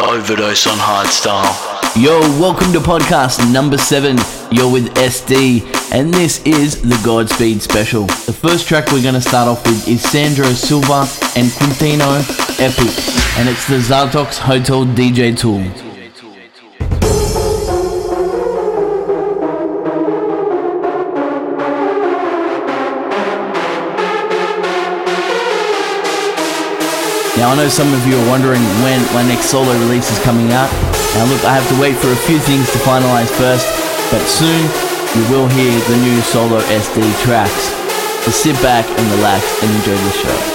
overdose on hardstyle. Yo, welcome to podcast number 7. You're with SD, and this is the Godspeed special. The first track we're going to start off with is Sandro Silva and Quintino, Epic, and it's the Zartox Hotel DJ Tool. Now I know some of you are wondering when my next solo release is coming out. Now look, I have to wait for a few things to finalise first, but soon you will hear the new solo SD tracks. So sit back and relax and enjoy the show.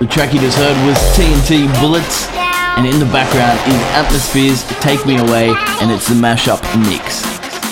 The track you just heard was TNT Bullets, and in the background is Atmospheres Take Me Away, and it's the mashup mix.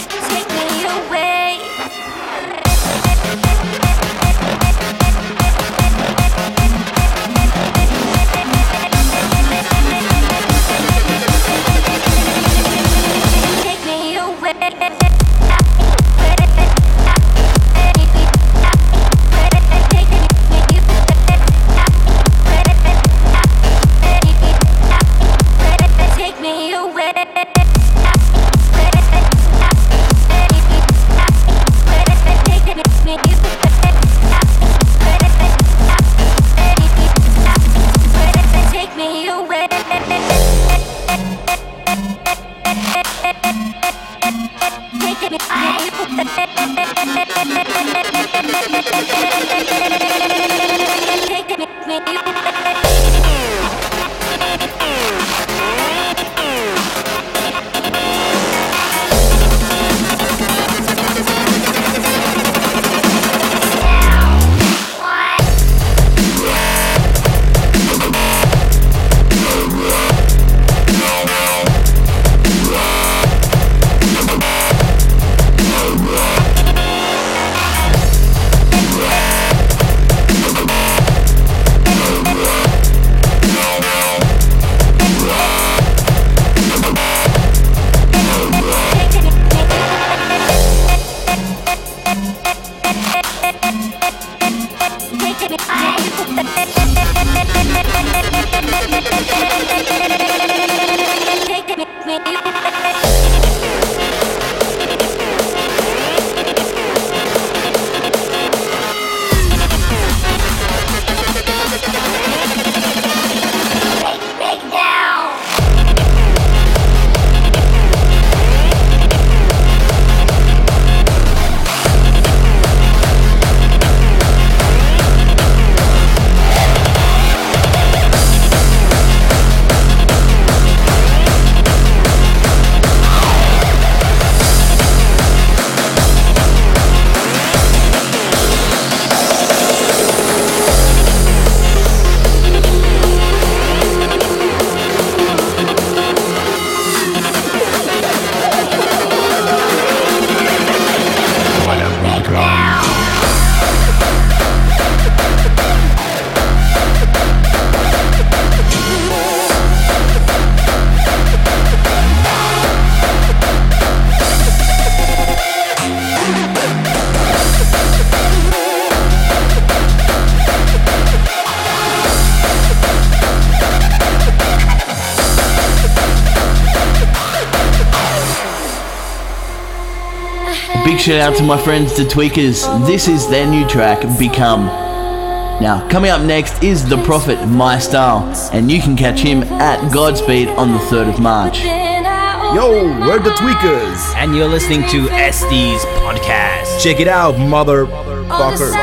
Big shout out to my friends the Tweakers. This is their new track, Become. Now, coming up next is The Prophet, My Style, and you can catch him at Godspeed on the 3rd of March. Yo, we're the Tweakers, and you're listening to SD's podcast. Check it out, motherfucker.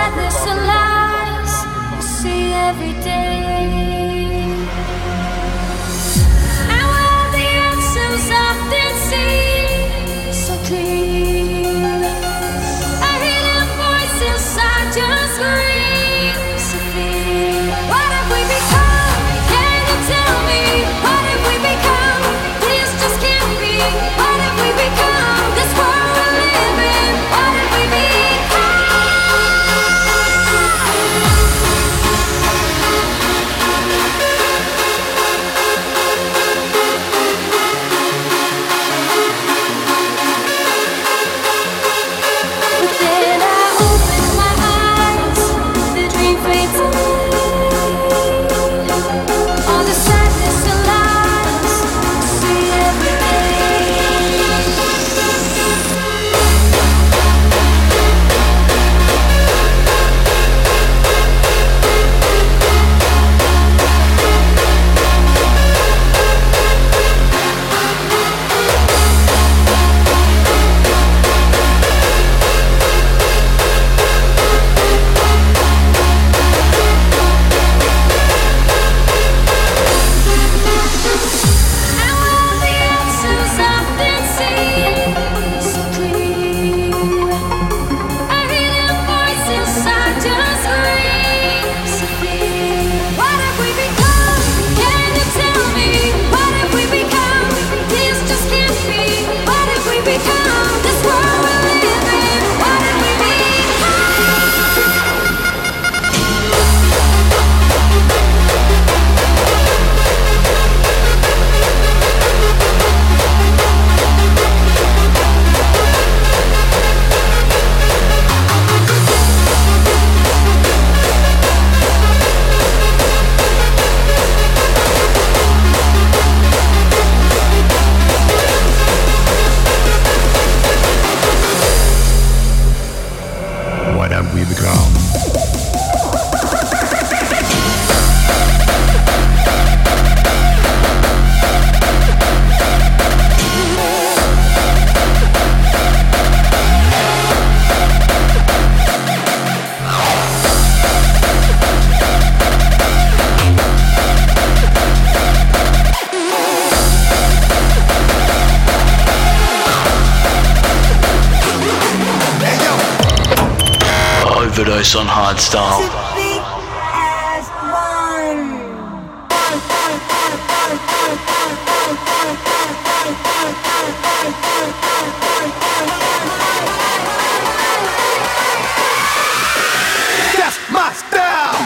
we become. Overdose on hardstyle. That's my style!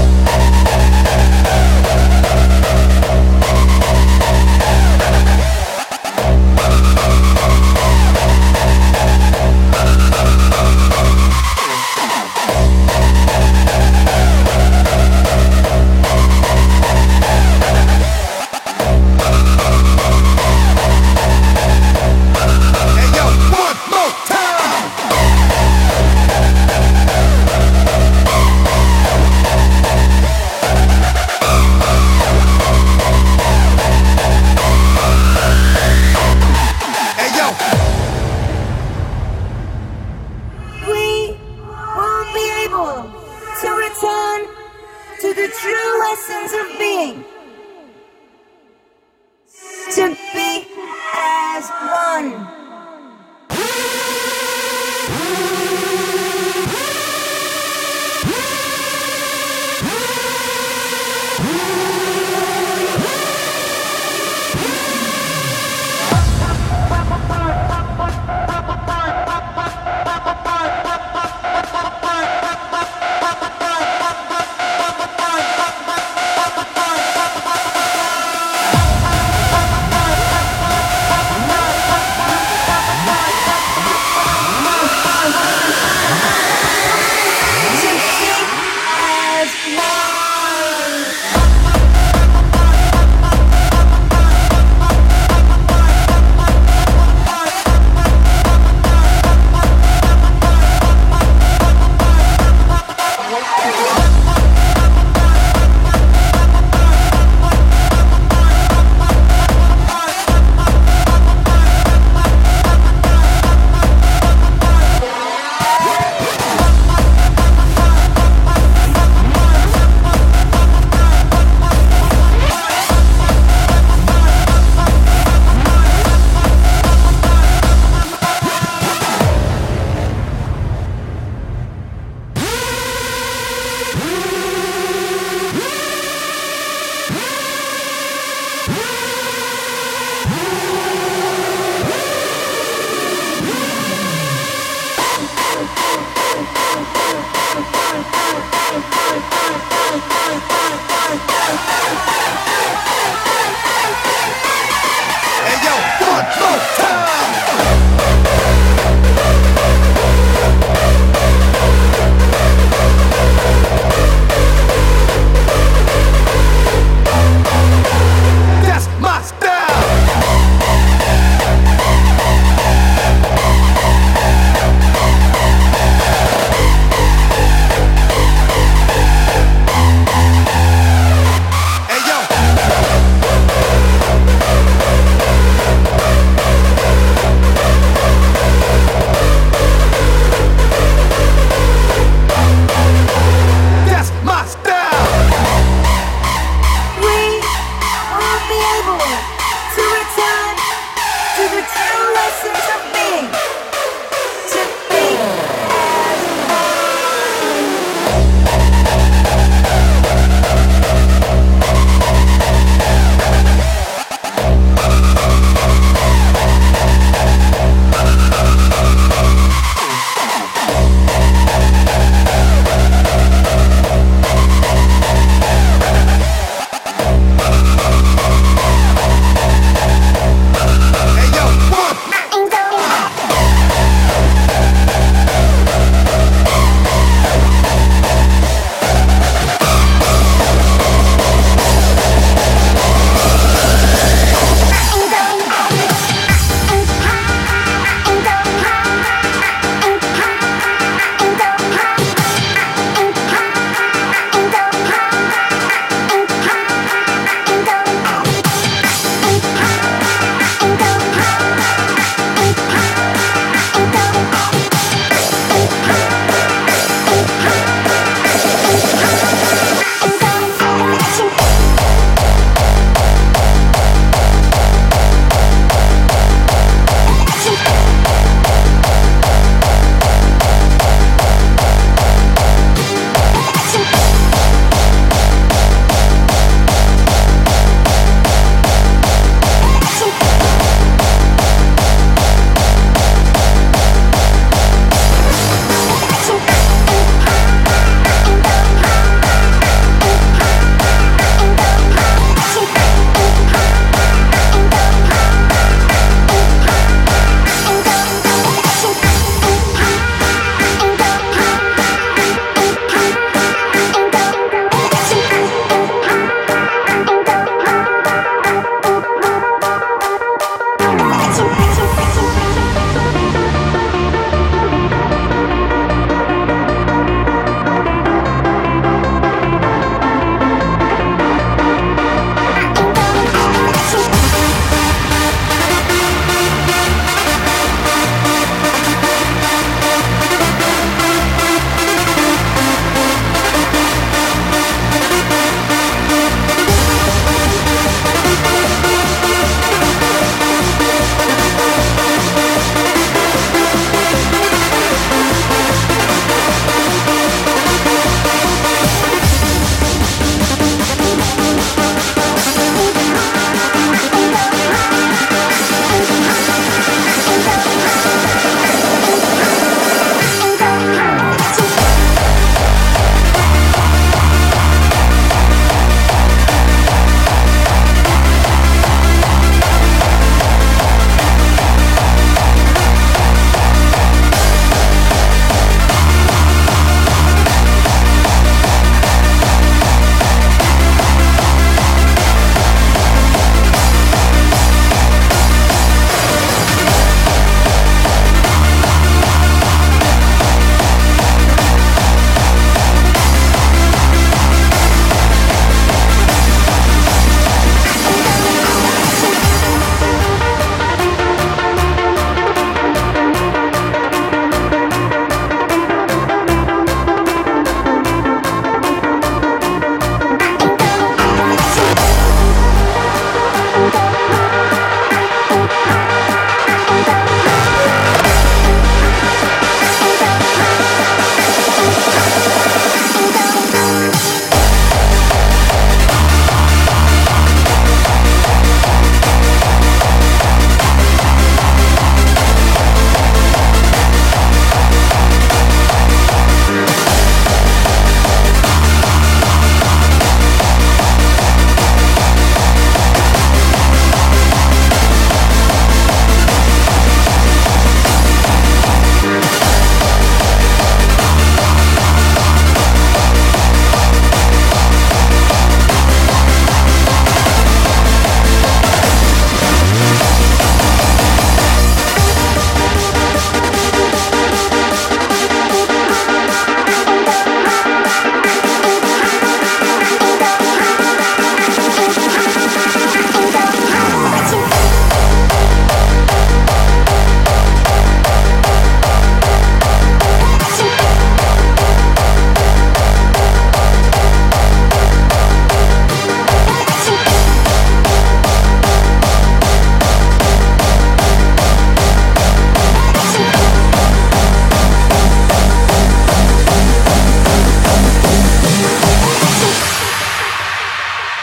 To return to the true essence of being, to be as one.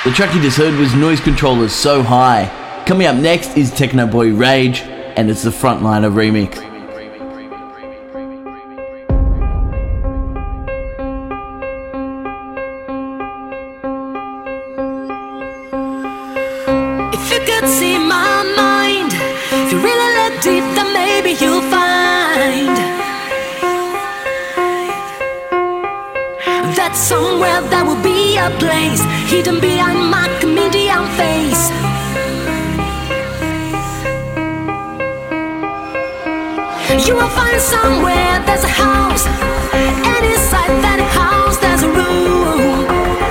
The track you just heard was Noise Controllers So High. Coming up next is Techno Boy Rage, and it's the Frontliner remix. If you could see my mind, if you really look deep, then maybe you'll find that somewhere there will be a place hidden behind my comedian face. You will find somewhere there's a house, and inside that house there's a room.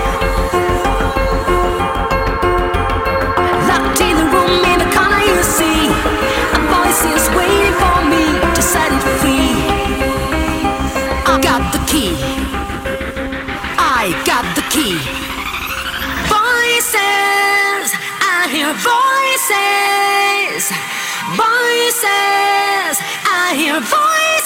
Locked in the room, in the corner you see a voice is waiting for me to set it free. I got the key, I got the key. Voices, I hear voices. Voices, I hear voices.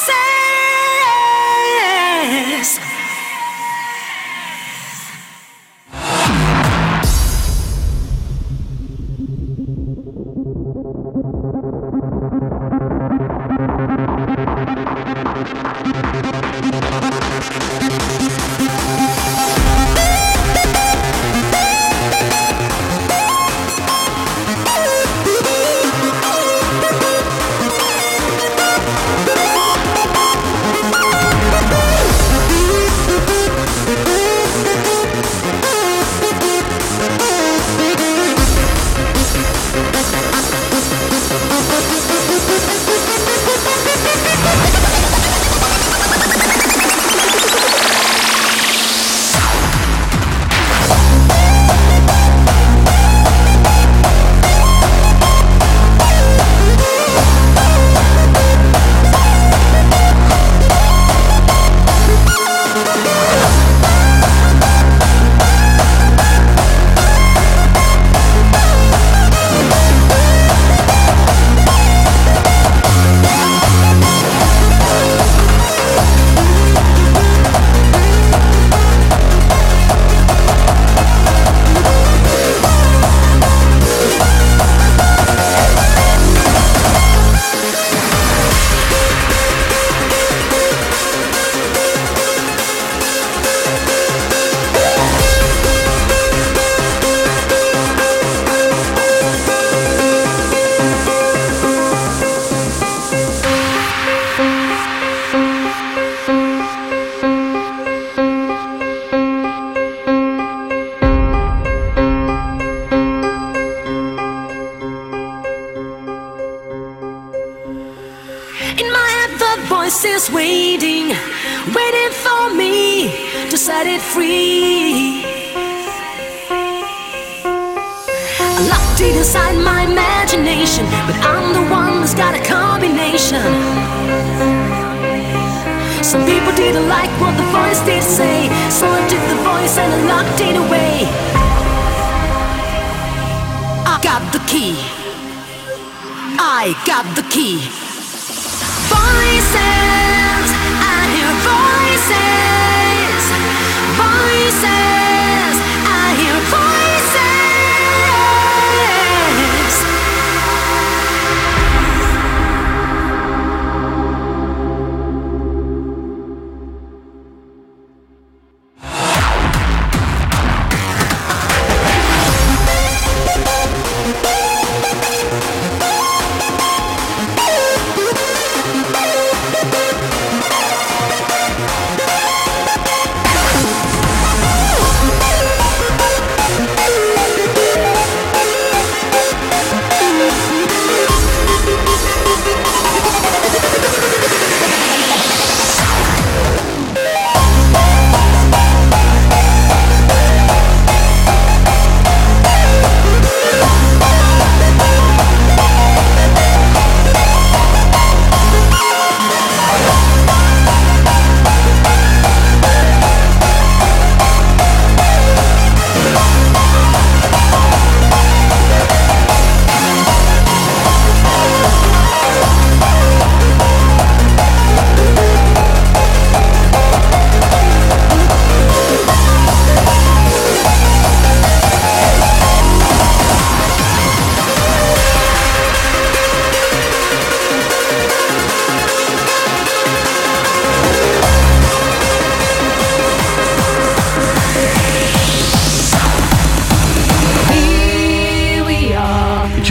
Is waiting, waiting for me to set it free. I locked it inside my imagination, but I'm the one who's got a combination. Some people didn't like what the voice did say, so I took the voice and I locked it away. I got the key, I got the key. Voices, I hear voices. Voices, I hear voices.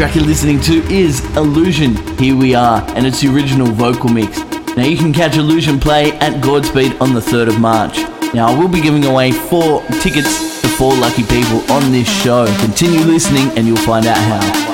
track you're listening to is Illusion, Here We Are, and it's the original vocal mix. Now you can catch Illusion play at Godspeed on the 3rd of March. Now I will be giving away 4 tickets to 4 lucky people on this show. Continue listening and you'll find out how.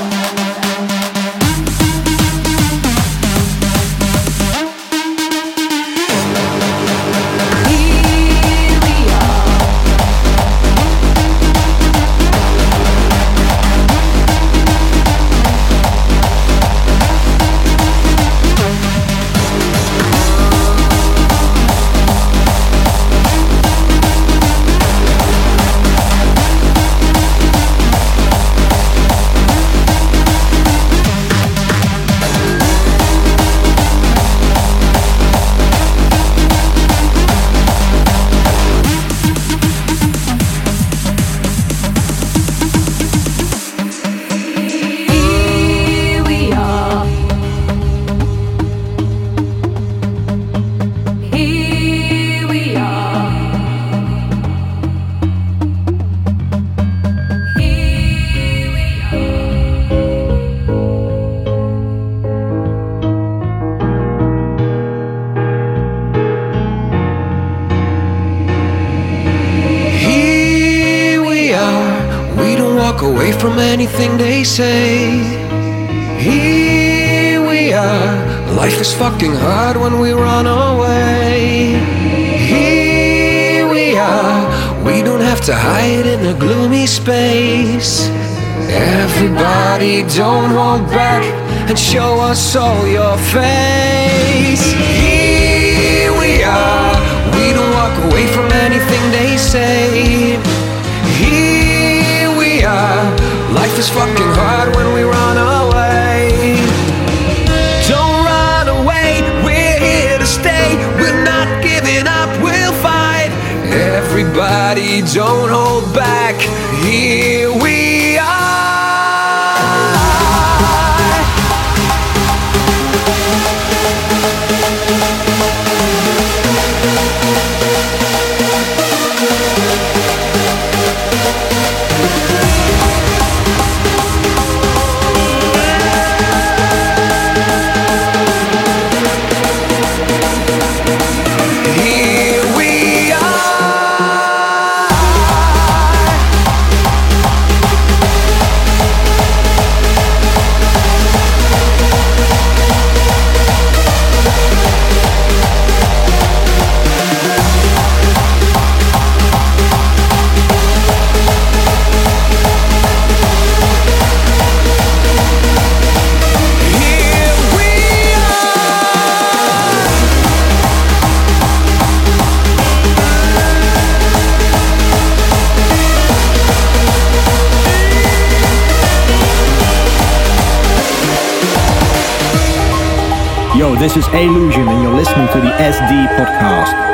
Away from anything they say. Here we are. Life is fucking hard when we run away. Here we are. We don't have to hide in a gloomy space. Everybody don't hold back and show us all your face. Here we are. We don't walk away from anything they say. Here we are. Life is fucking hard when we run away. Don't run away, we're here to stay. We're not giving up, we'll fight. Everybody don't hold back. Here we are. Yo, this is Illusion and you're listening to the SD Podcast.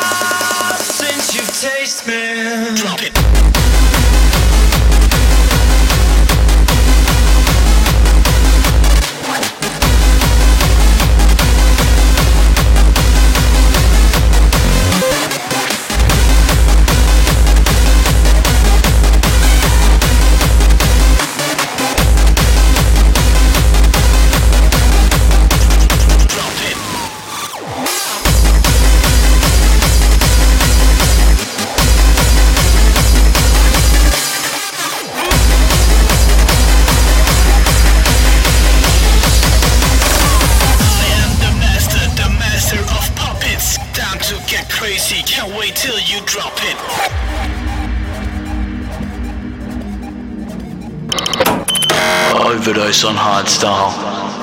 Taste me. Drop it. Overdose on hardstyle.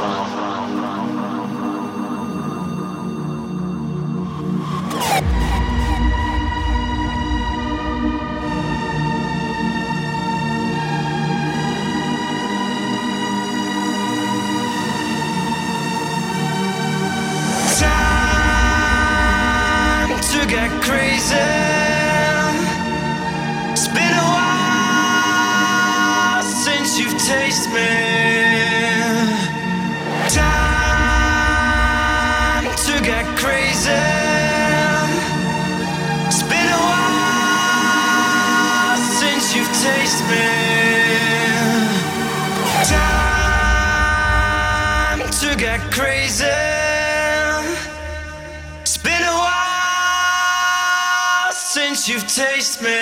Get crazy. It's been a while since you've tasted me. Time to get crazy. It's been a while since you've tasted me. Time to get crazy. Since you've tasted me.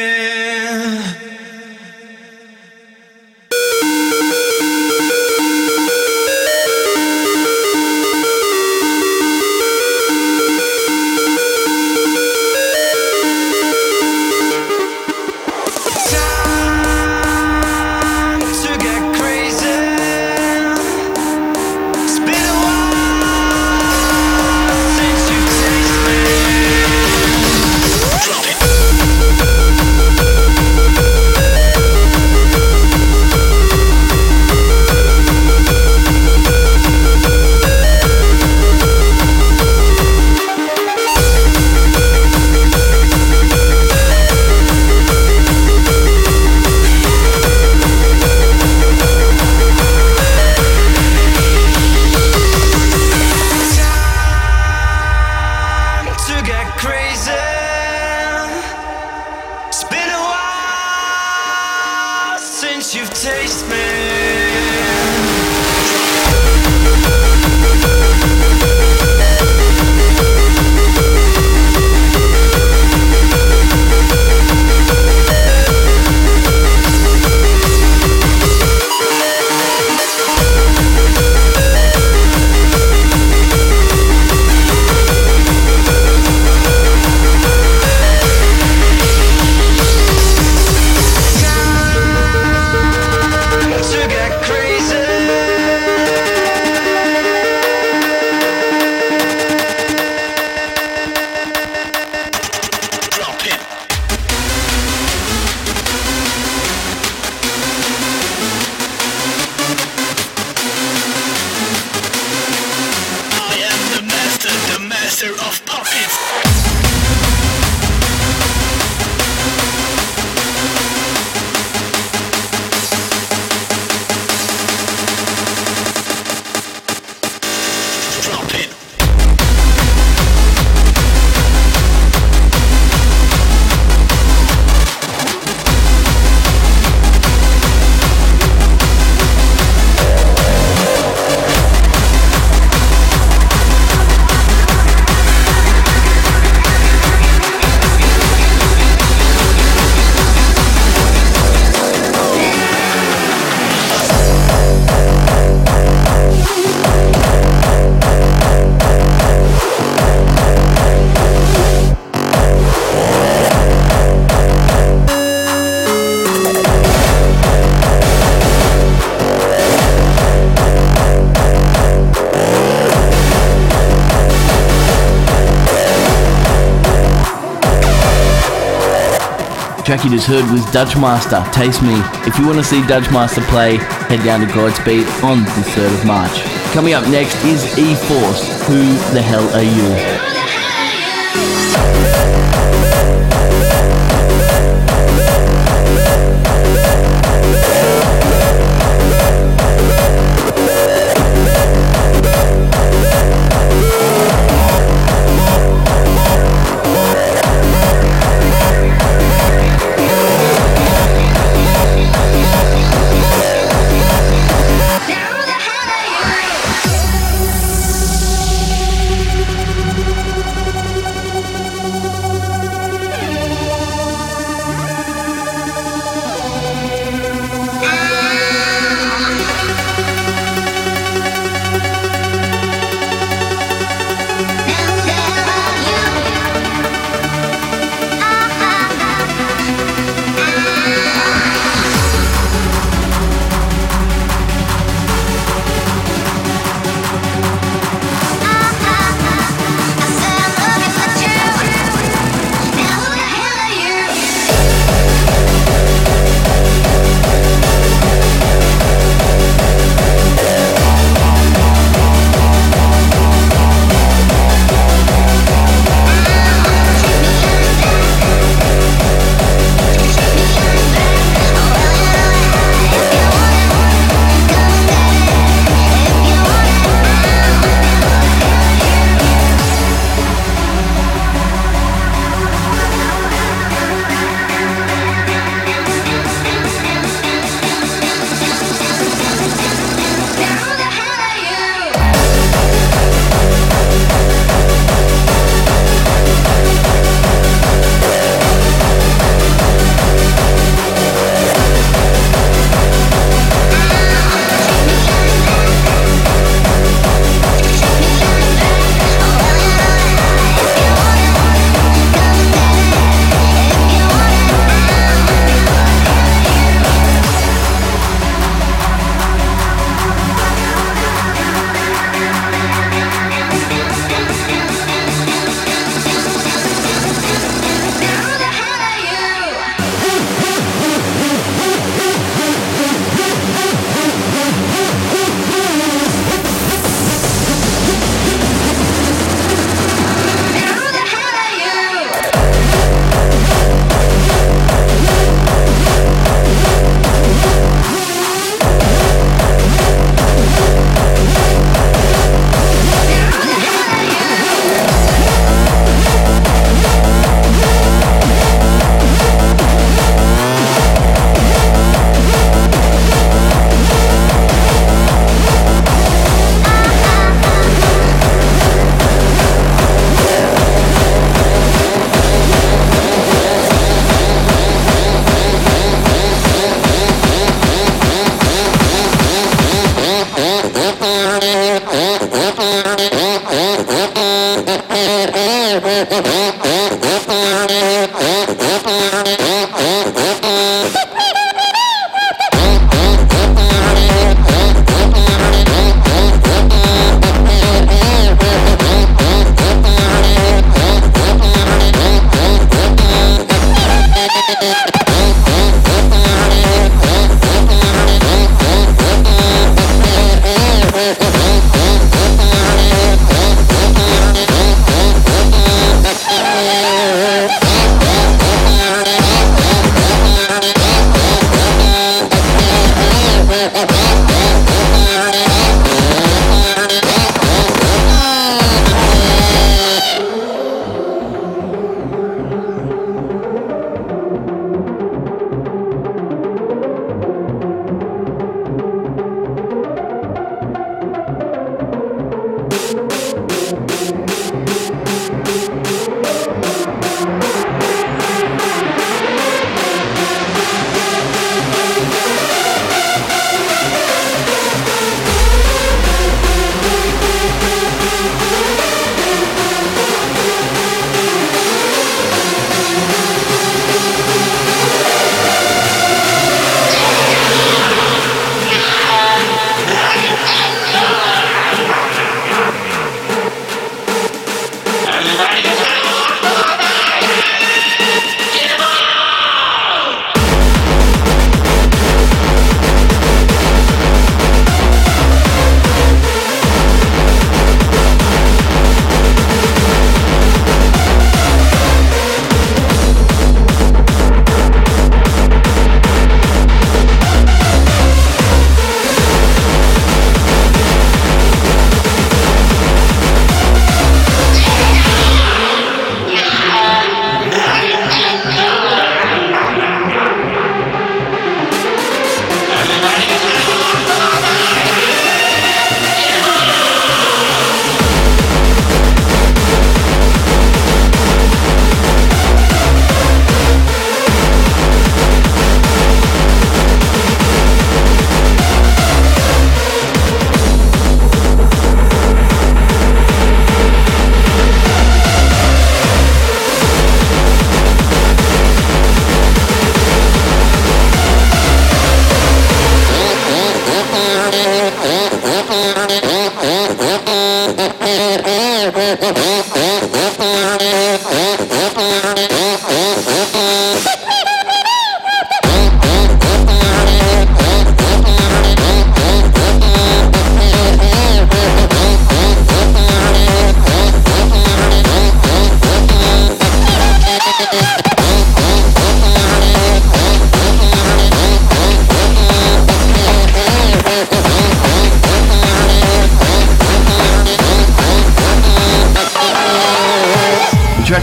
track you just heard was Dutch Master, Taste Me. If you want to see Dutch Master play, head down to Godspeed on the 3rd of March. Coming up next is E-Force, Who the Hell Are You?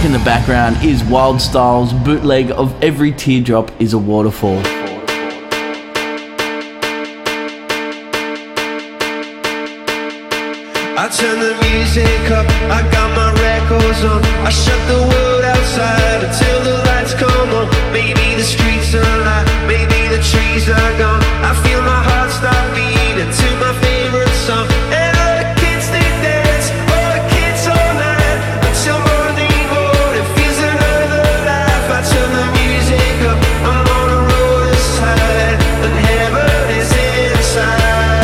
in the background is Wild Style's bootleg of Every Teardrop is a Waterfall. I turn the music up, I got my records on. I shut the world outside until the lights come on. Maybe the streets are alive, maybe the trees are gone. I feel my heart start beating to my favorite song. And all the kids they dance, all the kids all night until Monday morning feels another life. I turn the music up, I'm on a roller side, and heaven is inside.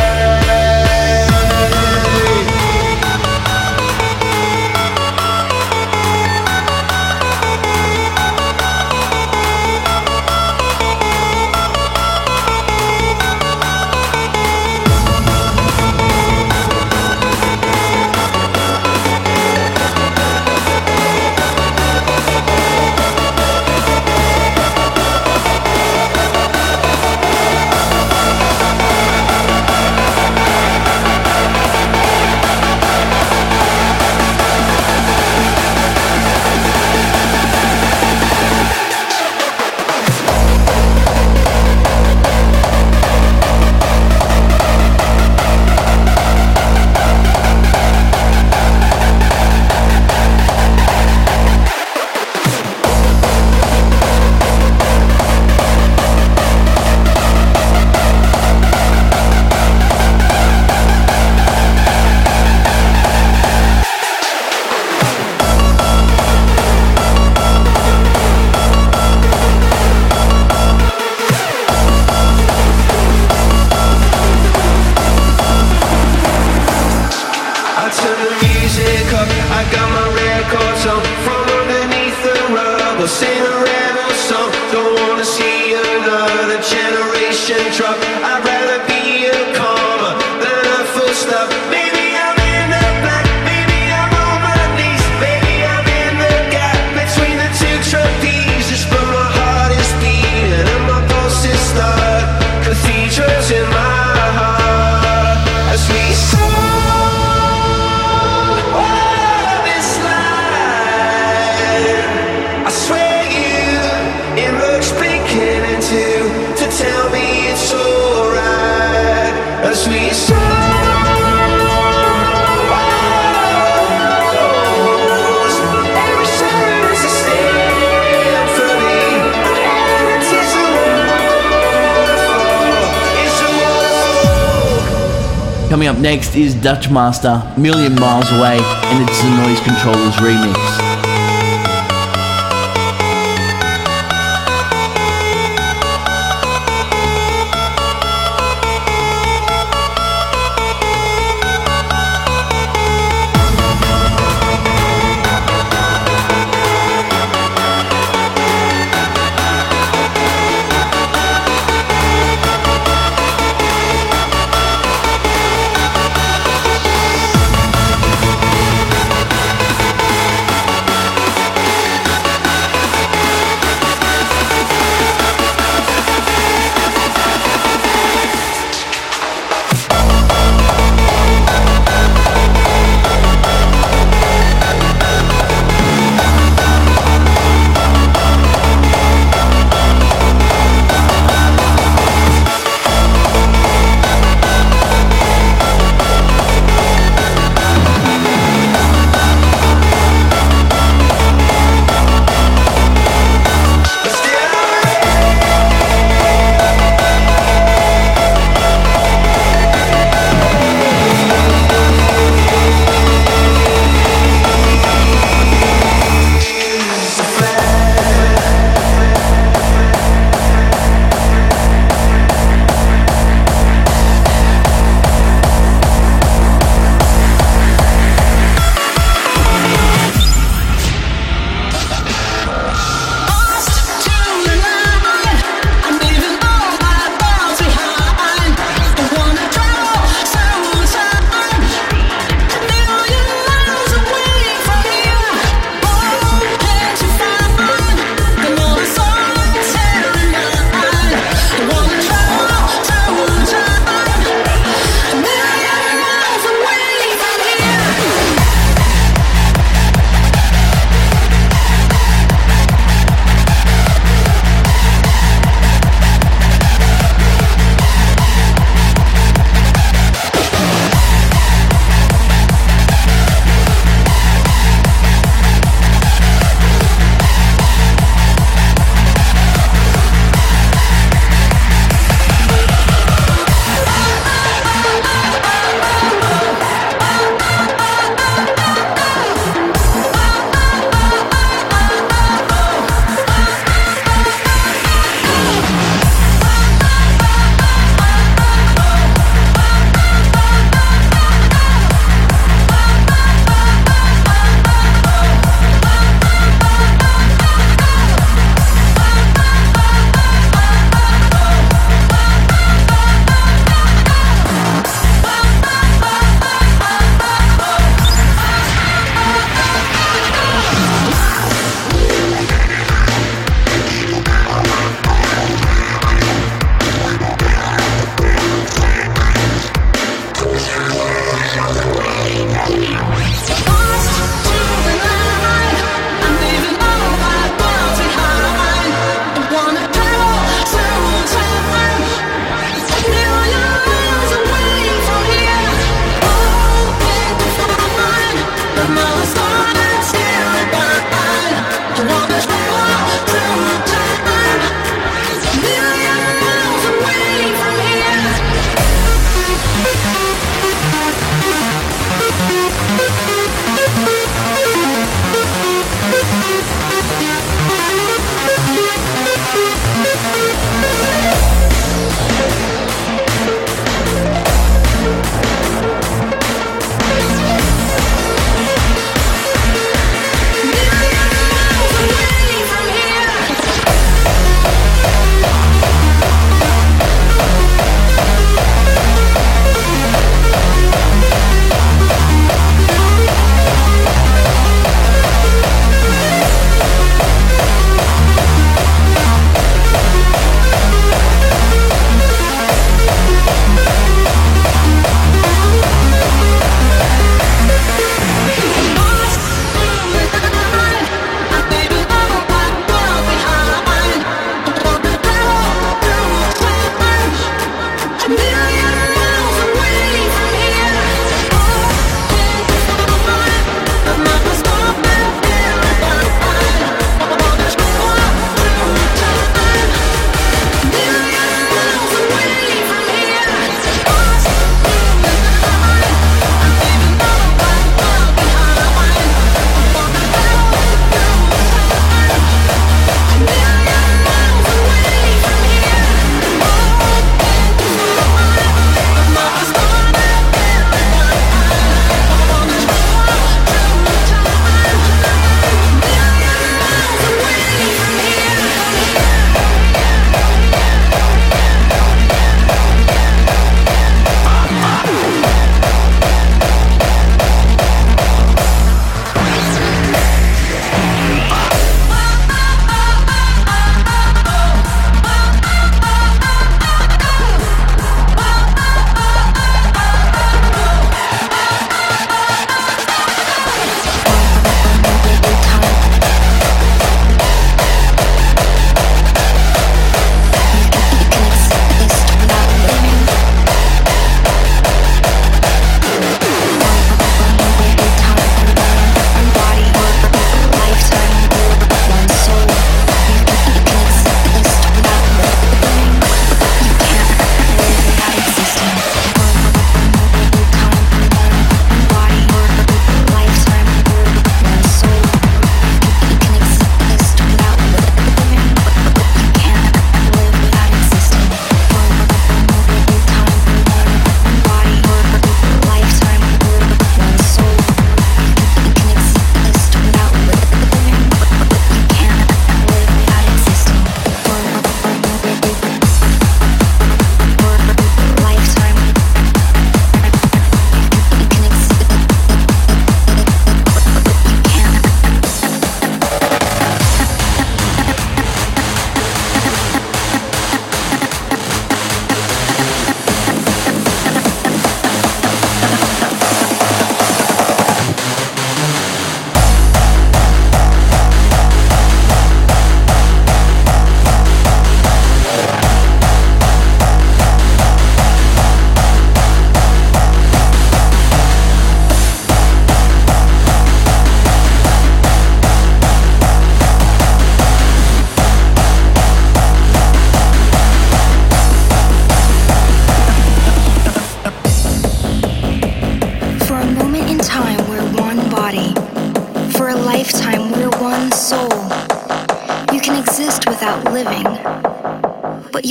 Coming up next is Dutch Master, Million Miles Away, and it's the Noise Controllers remix.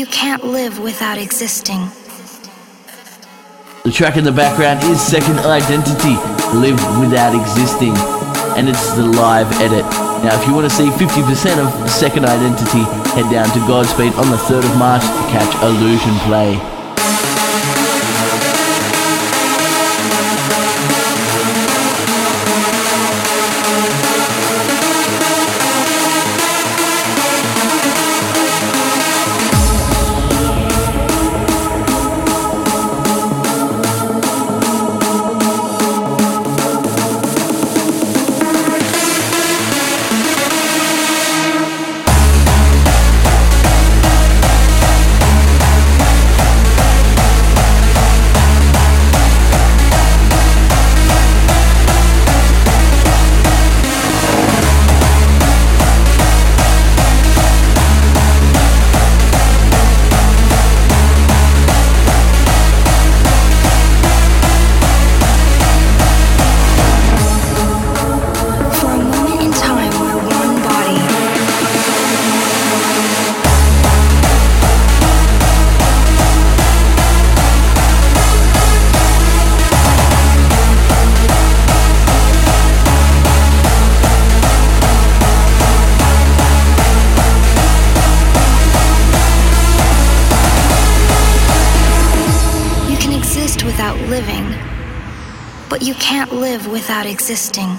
you can't live without existing. The track in the background is Second Identity, Live Without Existing, and it's the live edit. Now, if you want to see 50% of Second Identity, head down to Godspeed on the 3rd of March to catch Illusion play. Without living, but you can't live without existing.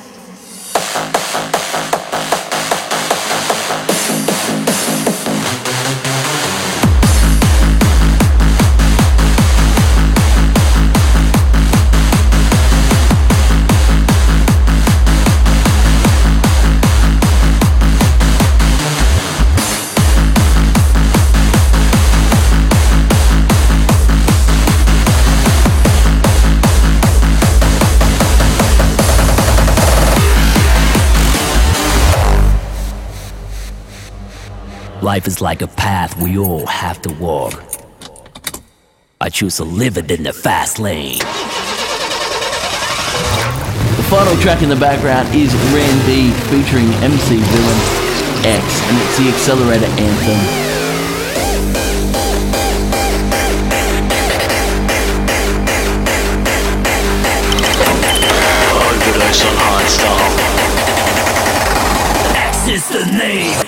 Life is like a path we all have to walk. I choose to live it in the fast lane. The final track in the background is Randy featuring MC Villain X, and it's the Accelerator Anthem. Overdose on hardstyle. X is the name.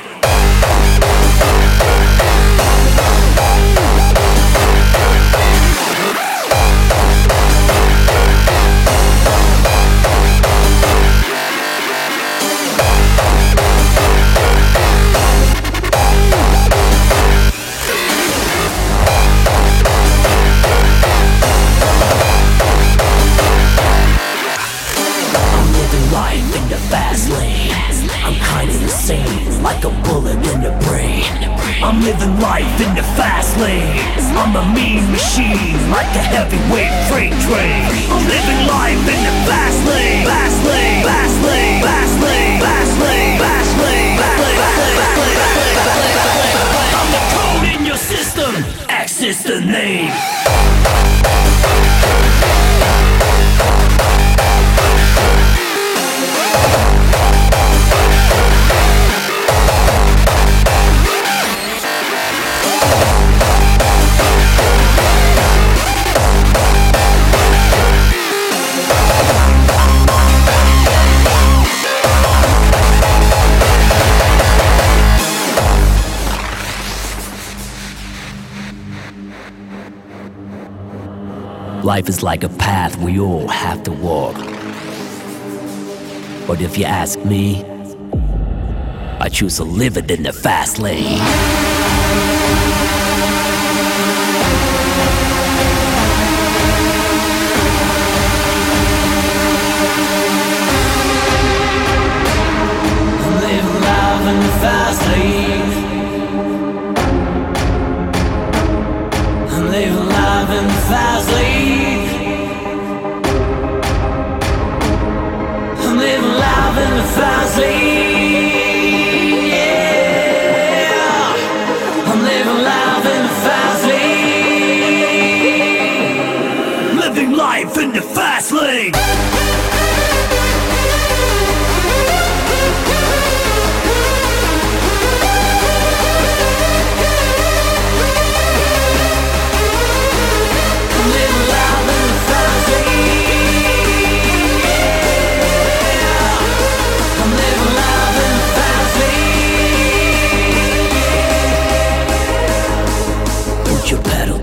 Like a bullet in the brain. I'm living life in the fast lane. I'm a mean machine, like a heavyweight freight train. I'm living life in the fast lane. Fast lane, fast lane, fast lane, fast lane, fast lane, fast lane. I'm the code in your system. X is the name. Life is like a path we all have to walk. But if you ask me, I choose to live it in the fast lane. Live life in the fast lane. Live life in the fast lane. Live life in the fast lane. Yeah. I'm living life in the fast lane. Living life in the fast lane.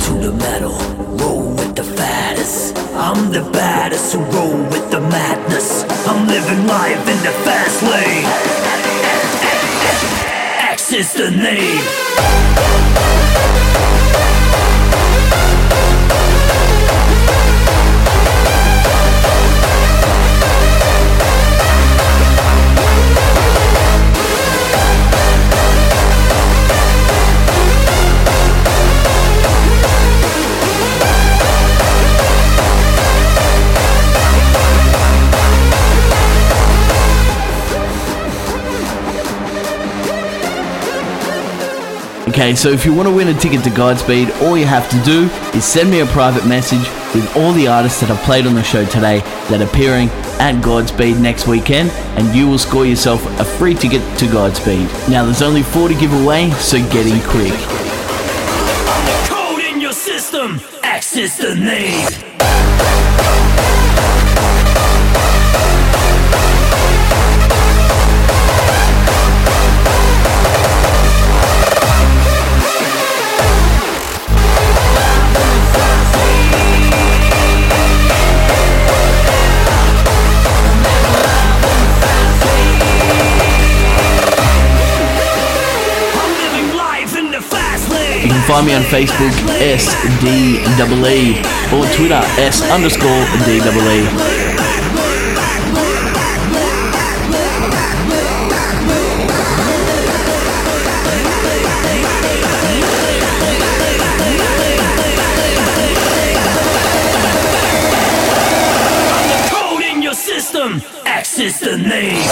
to the metal, roll with the fattest. I'm the baddest who roll with the madness. I'm living life in the fast lane. X is the name. Okay, so if you want to win a ticket to Godspeed, all you have to do is send me a private message with all the artists that I've played on the show today that are appearing at Godspeed next weekend, and you will score yourself a free ticket to Godspeed. Now, there's only 4 to give away, so get in quick. Code in your system, X is the name. You can find me on Facebook, SDEE, or Twitter, S_DEE. Code in your system, X is the name.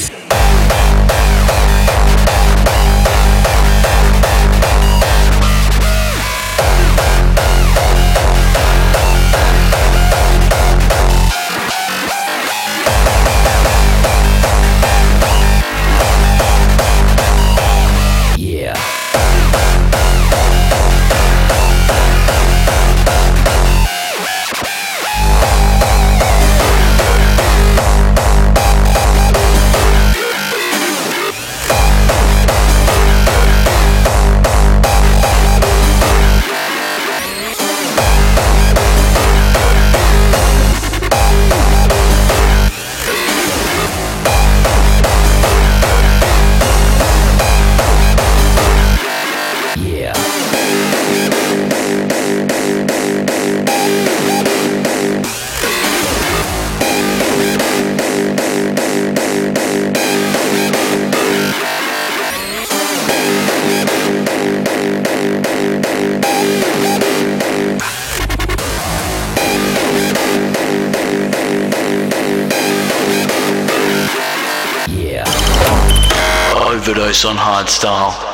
Overdose on hardstyle.